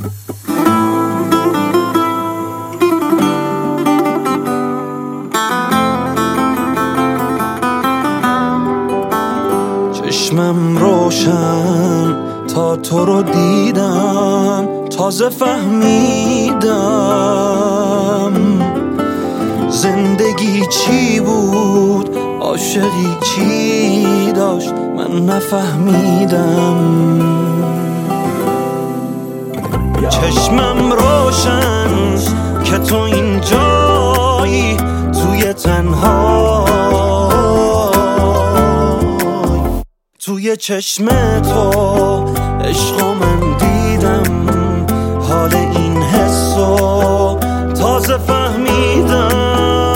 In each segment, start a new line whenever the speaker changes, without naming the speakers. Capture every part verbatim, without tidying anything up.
چشمم روشن تا تو رو دیدم، تازه فهمیدم زندگی چی بود، عاشقی چی داشت، من نفهمیدم. چشمم روشن که تو اینجایی، توی تنهایی، توی چشم تو عشق من دیدم، حال این حسو تازه فهمیدم.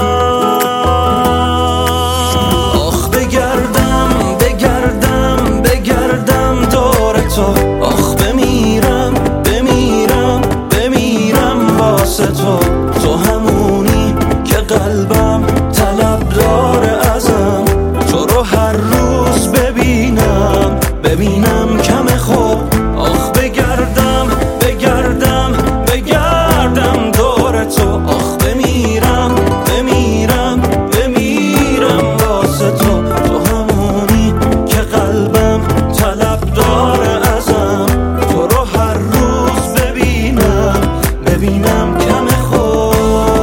آخ بگردم بگردم بگردم دور تو، آخ بمیرم بمیرم بمیرم واسه تو، تو همونی که قلبم طلب داره ازم، تو رو هر روز ببینم ببینم کم خود. آخ بگردم بگردم بگردم دور تو، آخ بمیرم بمیرم بمیرم واسه تو، تو همونی که قلبم طلب داره ازم، تو رو هر روز ببینم ببینم کم خود.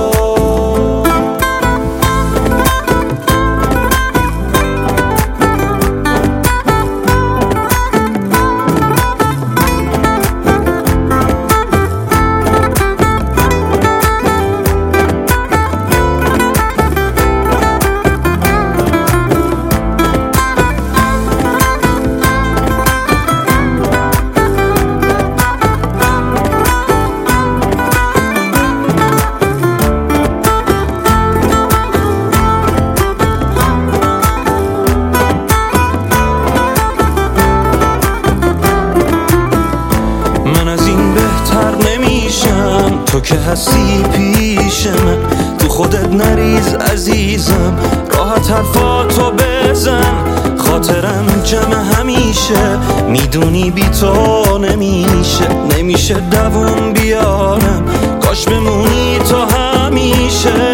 تو که هستی پیش من، تو خودت نریز عزیزم، راحت حرفاتو بزن، خاطرم جمع همیشه، میدونی بی تو نمیشه، نمیشه دووم بیارم، کاش بمونی تو همیشه.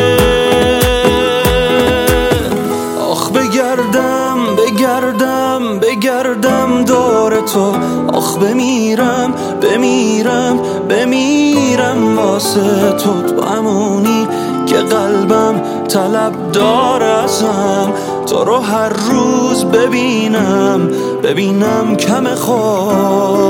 آخ بگردم بگردم بگردم دور تو، آخ بمیرم بمیرم بمیرم واسه تو، تو همونی که قلبم طلب داره ازم، تو رو هر روز ببینم ببینم کم خود.